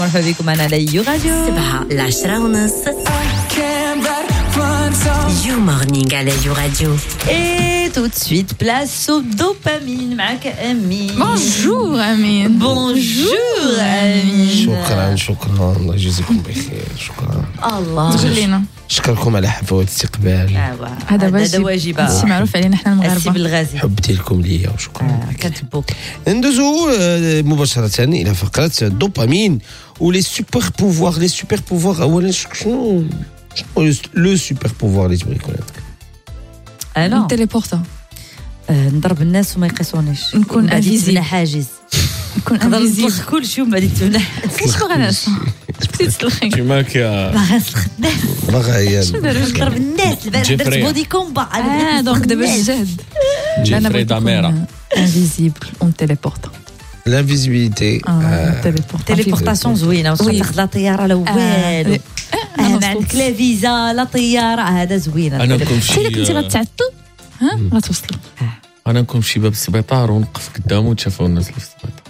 مرحبا بكم معنا على يو راديو 7:10 You Morning على يو راديو. Et tout de suite, place au dopamine معك أمين. Bonjour أمين. Bonjour أمين. شكرا الله يجزيكم بخير. شكرا الله تجلينا. شكركم على حفاوة الاستقبال. هذا واجب. هادشي معروف علينا حنا المغاربة. السي بالغازي. حب ديالكم ليا وشكرا. كنحبوك. ندوزو مباشرة إلى فقرة الدوبامين ولي سوبر بوفوار. لي سوبر بوفوار أولا شنو لو سوبر بوفوار اللي تبغي يكون عندك؟ أنا تيليبورتا. نضرب الناس وما يقيسونيش. نكون انفيزيبل حاجز. نكون نقدر انفيزيبل. نطلق كل شيء ومن بعد تبنح. كيفاش باغا ناس؟ بديت تسلخي. كيما كيا باغا نسلخ الناس. باغا هي نضرب الناس. درت جيفري. بودي كومبا. دونك دابا الجهد. جيفري داميرا. انفيزيبل اون تيليبورتا. لانفيزيبيليتي. تيليبورتا. تيليبورتاسيون زوينه وتروح تاخذ لا طياره لا والو. ما عندك لا فيزا لا طياره هذا زوينه. انا نكون حتى الا كنتي غتعطل غتوصل. انا نكون في شي باب السبيطار ونقف قدامه وتشافوا الناس اللي في السبيطار.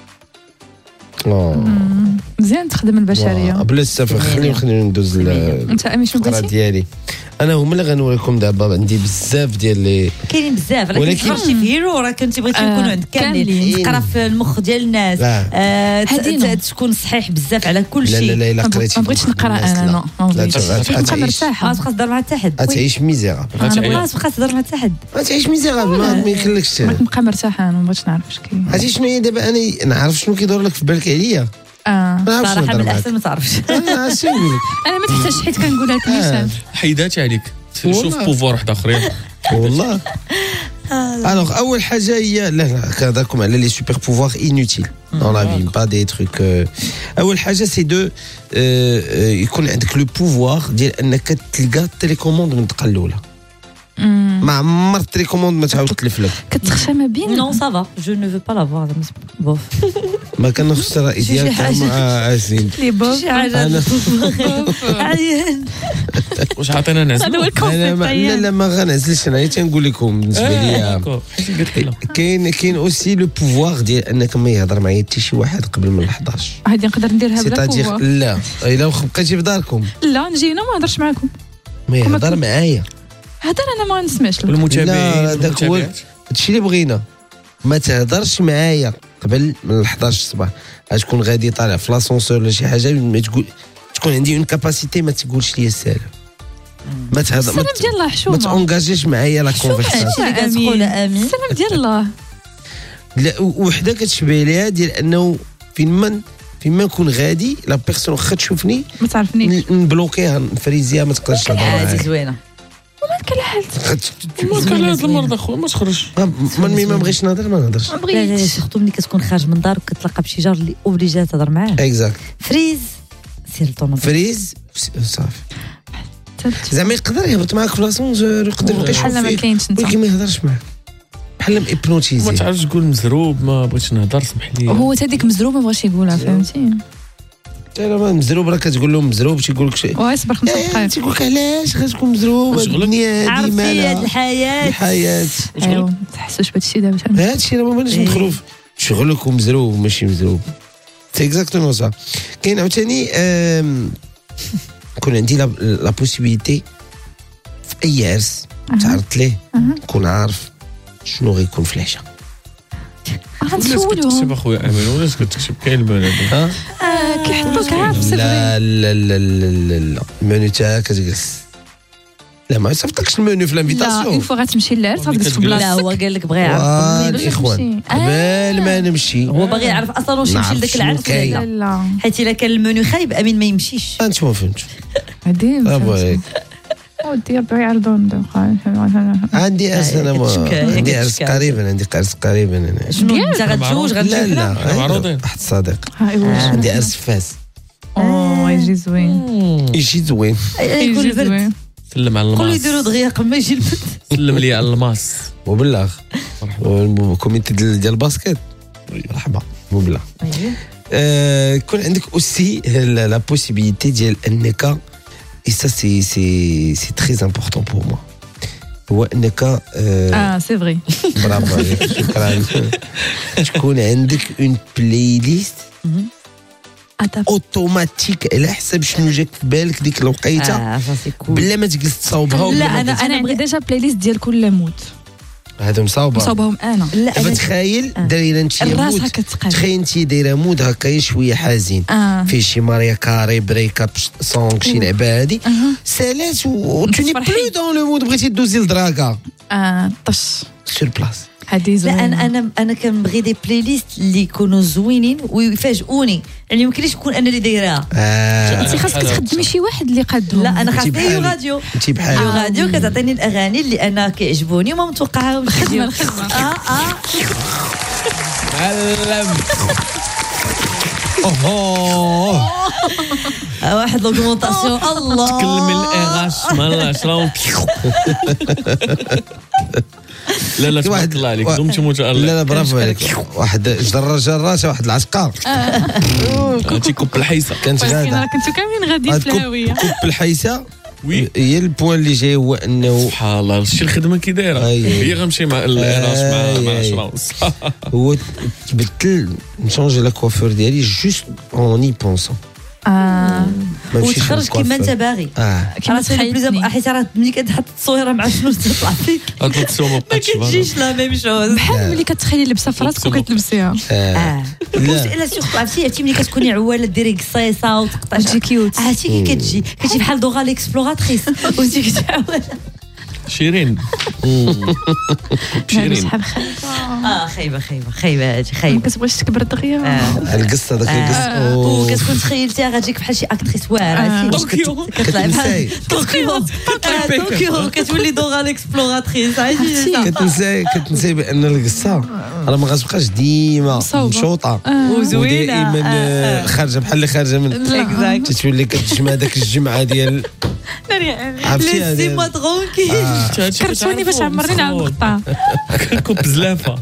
مزيان تخدم البشريه. بلا السفر خلينا ندوز انت امين شنو الفقرة قلتي؟ ديالي. انا هما اللي غنوريكم دابا. عندي بزاف ديال لي كاينين بزاف ولكن ولكن- تفرجتي في هيرو راه كنتي بغيتي يكونوا عندك كاملين كاملين. تقرا في المخ ديال الناس هادينا. تكون صحيح بزاف على كل لا لا شيء. لا الا قريتي ما بغيتش نقرا انا لا ما بغيتش. غتعيش نبقى مرتاحه. خاص تهضر مع حتى حد. غتعيش ميزيرابل. خلاص بقى تهضر مع حتى حد. غتعيش ميزيرابل ما يخليكش. بغيت نبقى مرتاحه انا ما بغيتش نعرف اش كاين. عرفتي شنو هي دابا انا نعرف شنو كيدور لك في بالك عليا. ما نعرفش صراحه نهضر من معاك. الاحسن ما تعرفش. اش نقول لك انا ما تحتاجش حيت كنقولها لك نيشان. حيداتي عليك. والله. شوف بوفوار واحد اخرين. والله. الوغ اول حاجه هي لا كنهضركم على لي سوبر بوفوار انوتيل دون لا في با دي تروك. اول حاجه سي دو يكون عندك لو بوفوار ديال انك تلقى التليكوموند من الدقه الاولى. ما عمر التليكوموند ما تعاود تلف لك. كتخشى ما بين نو سافا جو نو فو با لافوار بوف ما كناخذش الراي شي ديالك حاجة. مع عزيز. لي بوب. شي حاجه عيان. واش عطينا نعزلو؟ هذا هو لا الكونسيبت. لا ما غنعزلش انا تنقول لكم بالنسبه لي. داكور. حيت قلت لا. كاين اوسي لو بوفوار ديال انك ما يهضر معايا حتى شي واحد قبل من 11. هادي نقدر نديرها بلا سيتادير قوه. لا الا بقيتي في داركم لا نجي هنا ما نهضرش معاكم. ما يهضر معايا. هضر انا ما نسمعش لك. والمتابعين لا داك هو والمتابعات. هادشي اللي بغينا. ما تهضرش معايا قبل من 11 الصباح. غتكون غادي طالع في لاسونسور ولا شي حاجه ما تقول تكون عندي اون كاباسيتي ما تقولش لي السلام. ما تهضر السلام ديال الله ما حشومه. تونجاجيش معايا لا كونفرساسيون. هادشي اللي كتقول امين. السلام ديال الله. لا وحده كتشبه ليها ديال انه فين ما نكون غادي لا بيرسون واخا تشوفني ما تعرفنيش. نبلوكيها نفريزيها ما تقدرش تهضر عادي معايا. زوينه. ما كان هذا المرض اخويا ما تخرج. ما بغيتش نهضر ما نهضرش. ما لا لا لا بغيتش. سورتو ملي كتكون خارج من دارك كتلاقى بشي جار اللي اوبليجي تهضر معاه. اكزاكت. فريز سير لطونوبيل. فريز صافي. زعما يقدر يهبط معاك في لاسونجور يقدر يبقى يشوف بحال ما فيك كاينش انت. ولكن ما يهضرش معاك بحال ما ابنوتيزي. تعرفش تقول مزروب ما بغيتش نهضر سمح لي. هو تاديك مزروب ما بغاش يقولها فهمتي. انا مزروب راه كتقول لهم مزروب تيقول لك شي ويصبر 5 دقائق. تيقول لك علاش غتكون مزروب واش غلط؟ الدنيا هادي عرفتي هاد مالها الحياه. الحياه. ايوا ما تحسوش بهادشي دابا ثاني. هادشي راه ما بغيناش ندخلوا في شغلك ومزروب وماشي مزروب. سي اكزاكتومون سا. كاين عاوتاني يكون عندي لا بوسيبيليتي في اي عرس تعرضت ليه نكون عارف شنو غيكون في العشاء. الناس غنسولو. كتكتب اخويا امين والناس كتكتب كاين البنات. ها كيحطوك عارف صافي. لا لا لا لا لا المنيو تاعك كتجلس. لا ما صيفطلكش المنيو في لا لانفيتاسيون. اون فوا غتمشي للعرس غتجلس في لا بلاصتك. هو قال لك بغى يعرف. الاخوان قبل ما نمشي هو باغي يعرف اصلا واش يمشي لذاك شنو العرس ولا كاين. لا. لا حيت الا كان المنيو خايب امين ما يمشيش. انت ما فهمتش. هادي برافو عليك. ودي ربي يعرضون عندي عرس انا عندي عرس قريبا انا. شنو انت ديالك؟ غتزوج لا غتجيب لا معروضين. واحد الصديق ها عندي عرس في فاس اوه يجي زوين. يجي زوين. يكون يجي البرد. زوين. سلم على قولوا الماس. يديروا دغيا قبل ما يجي البرد. سلم لي على الماس. وبالله كوميتي ديال الباسكيت مرحبا وبالله. يكون عندك اوسي لا بوسيبيليتي ديال انك et ça c'est très important pour moi هو انك سي فري. برافو عليك شكرا تكون عندك اون بلاي ليست اوتوماتيك على حسب شنو جاك في بالك ديك الوقيته بلا ما تجلس تصاوبها. لا انا عندي ديجا بلاي ليست ديال كل مود هادو مصاوبهم انا. دابا تخيل دايره انت مود، تخيل انت دايره مود هكا شويه حزين فيه شي ماريا كاري بريك اب سونغ شي لعبه هادي سالات وتوني بلو دون لو مود بغيتي دوزي لدراكا طش سور بلاص. لا انا كنبغي دي بلاي ليست اللي يكونوا زوينين ويفاجئوني، يعني ما يمكنليش نكون انا اللي دايراها. انت خاصك تخدمي شي واحد اللي قادهم. لا انا خاصني يو راديو، انت بحال يو راديو كتعطيني الاغاني اللي انا كيعجبوني وما متوقعاهمش. الخدمه علم واحد لوغمونطاسيون الله تكلم الاغاش مالا شراو. لا تبارك الله عليك دمتي متألق. لا برافو عليك. واحد جراشه واحد العسكر تيكوب الحيسه كانت غاده. كنتو كاملين غاديين في الهاويه. كوب الحيسه وي هي البوان اللي جاي هو انه سبحان الله شتي الخدمه كي دايره هي غنمشي مع الاغاش مع شراوس. هو تبدل نشونجي لا كوافور ديالي جوست اوني بونسون وتخرج كيما انت باغي. راه سي بلوز حيت راه ملي كتحط التصويره مع شنو تطلع فيك هاد التصويره ما كتجيش لا ميم شوز بحال ملي كتخيلي لبسه في راسك وكتلبسيها. لا سيرتو عرفتي ملي كتكوني عواله ديري قصيصه وتقطع تجي كيوت. عرفتي كي كتجي بحال دوغا ليكسبلوراتريس وانت كتعاود شيرين خايبه هادي ما كتبغيش تكبر دغيا. القصه داك القصه وكتكون تخيلتيها غتجيك بحال شي اكتريس واعره طوكيو كتلعب طوكيو كتولي دوغا ليكسبلوراتريس. كتنساي بان القصه راه ما غتبقاش ديما مشوطه وزوينه ودائما خارجه بحال اللي خارجه من تتولي كتجمع داك الجمعه ديال عرفتي سي ما ترونكي كرتوني باش عمرني نعاود نقطع كوب زلافه.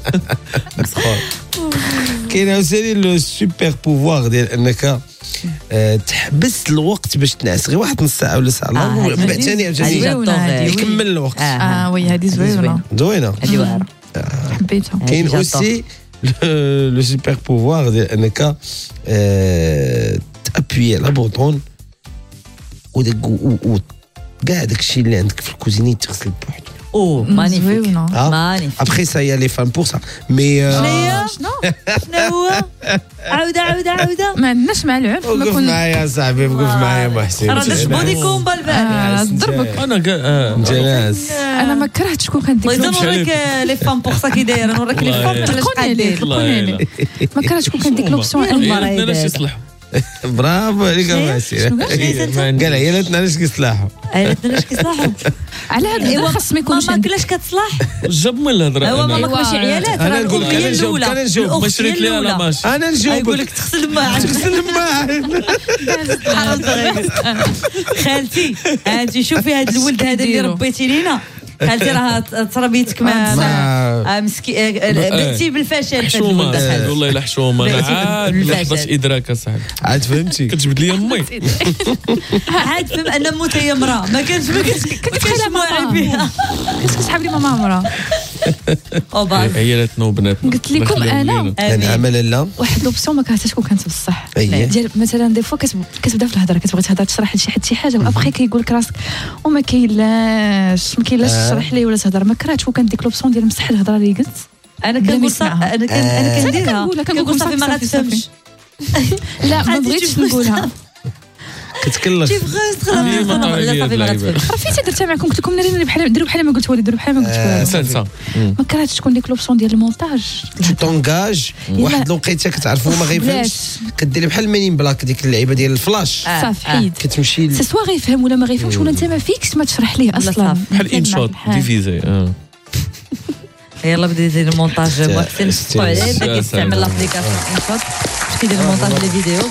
كاين عاوتاني لو سوبر بوفوار ديال انك تحبس الوقت باش تنعس غير واحد نص ساعه ولا ساعه من بعد ثاني يكمل الوقت. وي هذه زوينه هذه واعره حبيتها. كاين اوسي لو سوبر بوفوار ديال انك تابوي على بوطون كاع داكشي اللي عندك في الكوزيني تغسل بوحدو. مانيفيك مانيفيك. ابخي سا يا لي فان بور سا مي شنو هو عاوده ما عندناش مع العنف. ما وقف معايا صاحبي وقف معايا محسن. راه درت بودي كومبا البارح ضربك انا جلاس. انا ما كرهتش شكون كان ديك نوريك لي فان بور سا كي داير نوريك لي فان تلقوني ما كرهتش شكون كان ديك لوبسيون. علاش يصلحوا برافو عليك ماشي قال عيالاتنا علاش كيصلاحوا على هذا خاص ما يكونش ماما كلاش كتصلاح جاب من الهضره. ايوا ماماك ماشي عيالات انا نقول لك انا نجاوب ما شريت ليها لا ماشي انا نجاوب يقول لك تغسل الماعن خالتي انت شوفي هذا الولد هذا اللي ربيتي لينا خالتي راه تربيتك مع مسكين بنتي بالفشل حشومه والله الا حشومه عاد ما حضرش ادراك اصاحبي عاد فهمتي كتجبد لي امي عاد فهم ان موت هي امراه ما كانش كتخلى واعي بها كتسحب لي ماما امراه عيالاتنا وبناتنا. قلت لكم انا نعمل لا واحد لوبسيون ما كرهتهاش كون كانت بصح ديال مثلا دي فوا كتبدا في الهضره كتبغي تهضر تشرح لشي حد شي حاجه وابخي كيقول لك راسك وما كاينلاش تشرح لي ولا تهضر. ما كرهتش كون ديك لوبسيون ديال مسح الهضره اللي قلت. انا كنديرها كنقول صافي ما غاتفهمش. لا ما بغيتش نقولها كتكلف عرفتي درتها معكم قلت لكم ديروا بحال ما قلت والو ديروا بحال ما قلت والو. ما كرهتش تكون ديك لوبسيون ديال المونتاج تونغاج واحد الوقيته كتعرفوا ما غيفهمش كديري بحال مانين بلاك ديك اللعيبه ديال الفلاش صافي حيد كتمشي سي سوا غيفهم ولا ما غيفهمش ولا انت ما فيكش ما تشرح ليه اصلا بحال انشوت ديفيزي. يلا بديتي المونتاج محسن نشطوا عليه بدا كيستعمل لابليكاسيون انشوت باش كيدير المونتاج ديال الفيديو.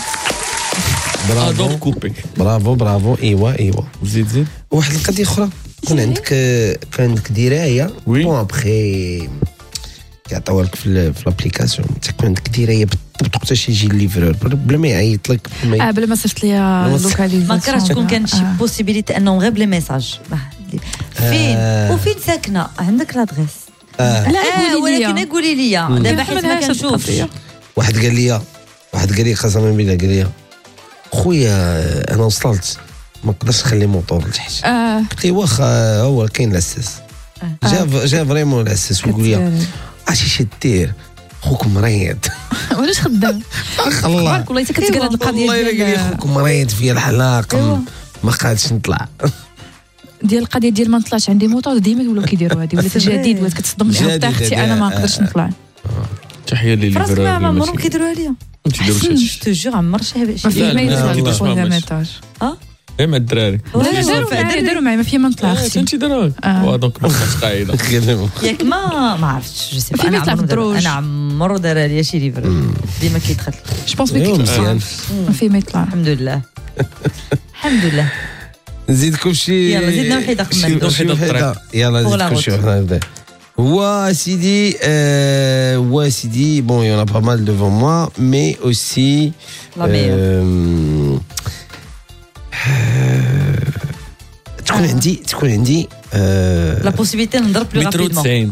برافو ايوا زيد واحد القضيه اخرى كان عندك درايه بون ابخي كيعطيوها لك في لابليكاسيون تكون عندك درايه بالضبط وقتاش يجي الليفرور بلا ما يعيط لك بلا ما صيفط ليا اللوكاليزاسيون. ما كرهتش تكون كانت شي بوسيبيليتي انه غير بلي ميساج وفين ساكنه عندك لادريس لا ولكن قولي لي دابا حيت ما كنشوفش. واحد قال لي واحد قال لي قسما بالله قال لي خويا انا وصلت ما نقدرش نخلي موطور لتحت. قلت له واخا هو كاين الاساس. جا فريمون الاساس ويقول لي اش دير خوك مريض. وعلاش خدام؟ الله والله حتى كتقال هاد القضيه والله قال لي خوك مريض فيا الحلاق ما قادش نطلع. ديال القضيه ديال ما نطلعش عندي موطور ديما ولاو كيديروا هذه ولات جديد ولات كتصدم حتى اختي انا ما نقدرش نطلع. تحيه لي فراسك ما عمرهم كيديروها ليا. جو جو عمر شي ما فيه ما يطلعش. مع الدراري داروا معايا ما فيها ما نطلع اختي. انت داروا دونك ما خصكش قاعده ياك ما عرفتش جو سي انا عمر دار ليا شي ليفر ديما كيدخل جو بونس مزيان ما فيه ما يطلع الحمد لله الحمد لله. نزيدكم شي يلا زيدنا وحده قمنا يلا نزيدكم شي وحده. Ouais, Sidi, bon, il y en a pas mal devant moi, mais aussi تكون عندي لا بوسيبيتي نضرب بلو رابيدمون.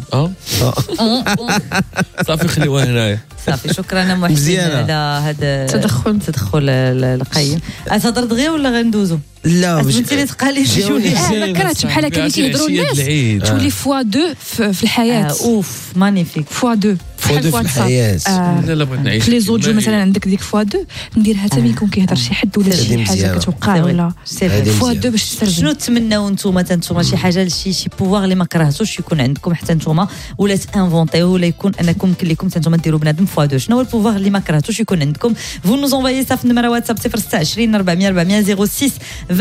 صافي خليوها هنايا. صافي شكرا محسن على هذا التدخل القيم. تهضر دغيا ولا غندوزو؟ لا باش انت اللي تقالي شويه فكرت بحال هكا اللي كيهضروا الناس تولي فوا دو في الحياه. اوف مانيفيك فوا دو في الحياه. لا بغيت نعيش في لي زوجو مثلا عندك ديك فوا دو نديرها حتى ملي يكون كيهضر شي حد ولا شي حاجه كتوقع ولا فوا دو باش تسرب. شنو تتمناو نتوما شي حاجه شي بوفوار اللي ما كرهتوش يكون عندكم حتى نتوما ولا تانفونطيو ولا يكون انكم يمكن لكم حتى نتوما ديروا بنادم فوا دو؟ شنو هو البوفوار اللي ما كرهتوش يكون عندكم؟ فو نوز انفويي صافي نمره واتساب 026 400 400 06